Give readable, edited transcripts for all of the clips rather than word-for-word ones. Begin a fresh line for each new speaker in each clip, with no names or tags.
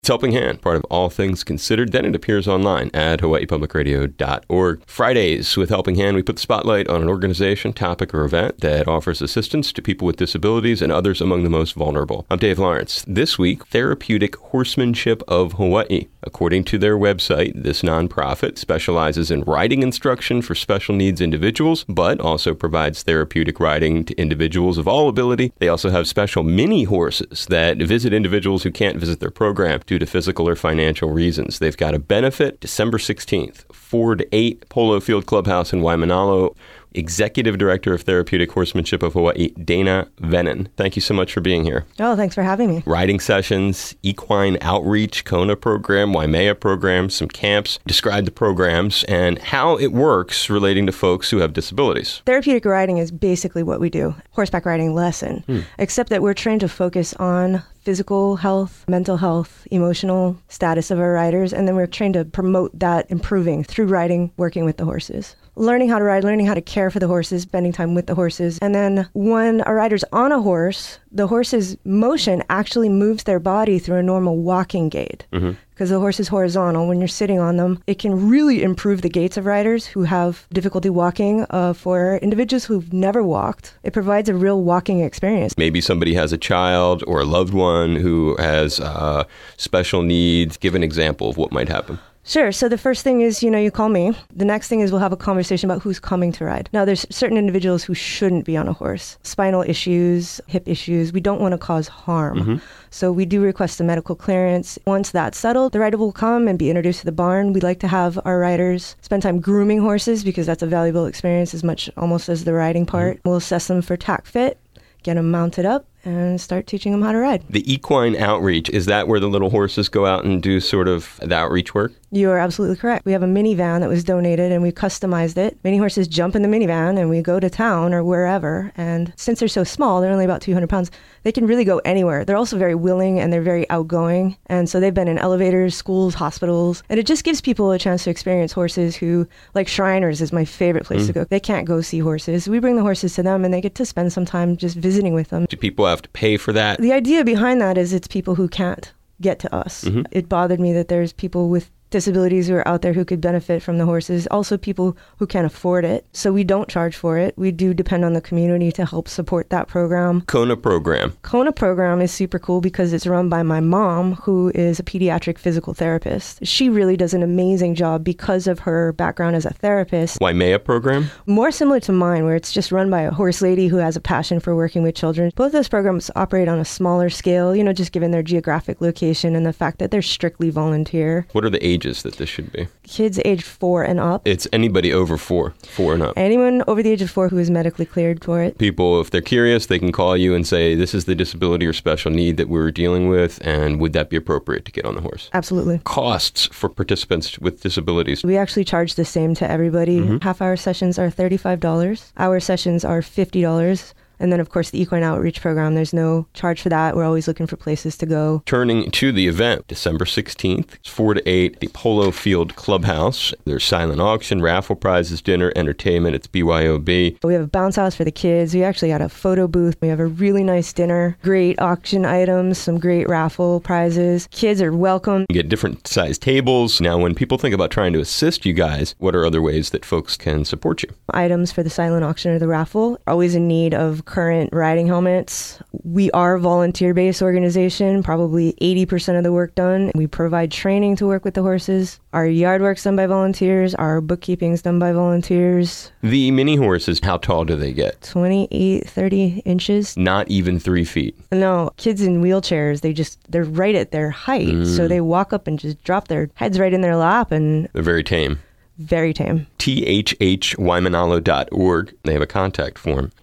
It's Helping Hand, part of All Things Considered. Then it appears online at hawaiipublicradio.org. Fridays with Helping Hand, we put the spotlight on an organization, topic, or event that offers assistance to people with disabilities and others among the most vulnerable. I'm Dave Lawrence. This week, Therapeutic Horsemanship of Hawaii. According to their website, this nonprofit specializes in riding instruction for special needs individuals, but also provides therapeutic riding to individuals of all ability. They also have special mini horses that visit individuals who can't visit their program due to physical or financial reasons. They've got a benefit December 16th, 4 to 8, Polo Field Clubhouse in Waimanalo. Executive Director of Therapeutic Horsemanship of Hawaii, Dana Venin. Thank you so much for being here.
Oh, thanks for having me.
Riding sessions, equine outreach, Kona program, Waimea program, some camps. Describe the programs and how it works relating to folks who have disabilities.
Therapeutic riding is basically what we do. Horseback riding lesson, except that we're trained to focus on physical health, mental health, emotional status of our riders, and then we're trained to promote that improving through riding, working with the horses. Learning how to ride, learning how to care for the horses, spending time with the horses. And then when a rider's on a horse, the horse's motion actually moves their body through a normal walking gait. Because the horse is horizontal. When you're sitting on them, it can really improve the gaits of riders who have difficulty walking. For individuals who've never walked, it provides a real walking experience.
Maybe somebody has a child or a loved one who has special needs. Give an example of what might happen.
Sure. So the first thing is, you call me. The next thing is we'll have a conversation about who's coming to ride. Now, there's certain individuals who shouldn't be on a horse. Spinal issues, hip issues. We don't want to cause harm. So we do request a medical clearance. Once that's settled, the rider will come and be introduced to the barn. We like to have our riders spend time grooming horses because that's a valuable experience as much almost as the riding part. We'll assess them for tack fit, get them mounted up, and start teaching them how to ride.
The equine outreach, is that where the little horses go out and do sort of the outreach work?
You are absolutely correct. We have a minivan that was donated and we customized it. Mini horses jump in the minivan and we go to town or wherever. And since they're so small, they're only about 200 pounds, they can really go anywhere. They're also very willing and they're very outgoing. And so they've been in elevators, schools, hospitals. And it just gives people a chance to experience horses who, like Shriners is my favorite place to go. They can't go see horses. We bring the horses to them and they get to spend some time just visiting with them.
Do people have to pay for that?
The idea behind that is it's people who can't get to us. It bothered me that there's people with disabilities who are out there who could benefit from the horses, also people who can't afford it. So we don't charge for it. We do depend on the community to help support that program.
Kona program.
Kona program is super cool because it's run by my mom, who is a pediatric physical therapist. She really does an amazing job because of her background as a therapist.
Waimea program?
More similar to mine, where it's just run by a horse lady who has a passion for working with children. Both those programs operate on a smaller scale, just given their geographic location and the fact that they're strictly volunteer.
What are the ages that this should be?
Kids aged 4 and up.
It's anybody over 4 and up.
Anyone over the age of 4 who is medically cleared for it.
People, if they're curious, they can call you and say, this is the disability or special need that we're dealing with, and would that be appropriate to get on the horse?
Absolutely.
Costs for participants with disabilities.
We actually charge the same to everybody. Half-hour sessions are $35. Hour sessions are $50. And then, of course, the equine outreach program, there's no charge for that. We're always looking for places to go. Turning
to the event, December 16th, it's 4 to 8, the Polo Field Clubhouse. There's silent auction, raffle prizes, dinner, entertainment. It's BYOB.
We have a bounce house for the kids. We actually got a photo booth. We have a really nice dinner, great auction items, some great raffle prizes. Kids are welcome.
You get different size tables. Now, when people think about trying to assist you guys, what are other ways that folks can support you?
Items for the silent auction or the raffle. Always in need of current riding helmets. We are a volunteer-based organization, probably 80% of the work done. We provide training to work with the horses. Our yard work's done by volunteers. Our bookkeeping's done by volunteers.
The mini horses, how tall do they get?
28, 30 inches.
Not even 3 feet.
No, kids in wheelchairs, they're right at their height. So they walk up and just drop their heads right in their lap. And
they're very tame.
Very tame.
THHWaimanalo.org. They have a contact form.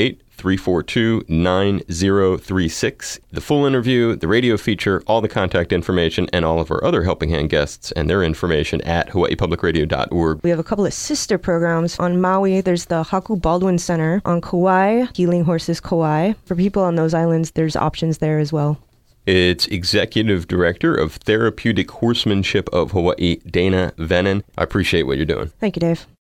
808-342-9036. The full interview, the radio feature, all the contact information, and all of our other Helping Hand guests and their information at hawaiipublicradio.org.
We have a couple of sister programs. On Maui, there's the Haku Baldwin Center. On Kauai, Healing Horses Kauai. For people on those islands, there's options there as well.
It's Executive Director of Therapeutic Horsemanship of Hawaii, Dana Venin. I appreciate what you're doing.
Thank you, Dave.